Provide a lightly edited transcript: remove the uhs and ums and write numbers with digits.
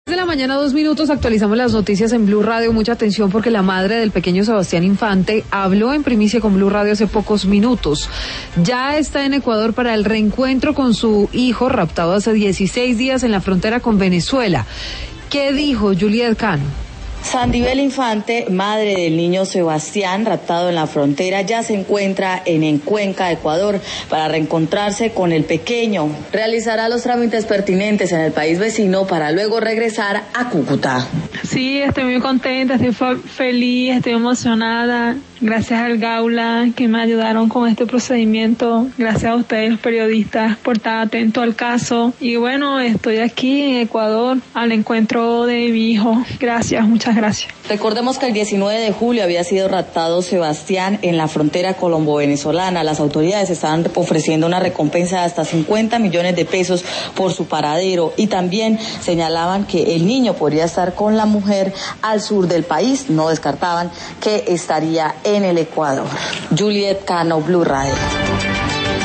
De la mañana, 2 minutos, actualizamos las noticias en Blue Radio. Mucha atención porque la madre del pequeño Sebastián Infante habló en primicia con Blue Radio hace pocos minutos. Ya está en Ecuador para el reencuentro con su hijo raptado hace 16 días en la frontera con Venezuela. ¿Qué dijo Juliet Cano? Sandibel Infante, madre del niño Sebastián, raptado en la frontera, ya se encuentra en Cuenca, Ecuador, para reencontrarse con el pequeño. Realizará los trámites pertinentes en el país vecino para luego regresar a Cúcuta. Sí, estoy muy contenta, estoy feliz, estoy emocionada. Gracias al Gaula que me ayudaron con este procedimiento. Gracias a ustedes, los periodistas, por estar atentos al caso. Y bueno, estoy aquí en Ecuador al encuentro de mi hijo. Gracias, muchas gracias. Recordemos que el 19 de julio había sido raptado Sebastián en la frontera colombo-venezolana. Las autoridades estaban ofreciendo una recompensa de hasta 50 millones de pesos por su paradero y también señalaban que el niño podría estar con la mujer al sur del país. No descartaban que estaría en el Ecuador. Juliet Cano, Blue Radio.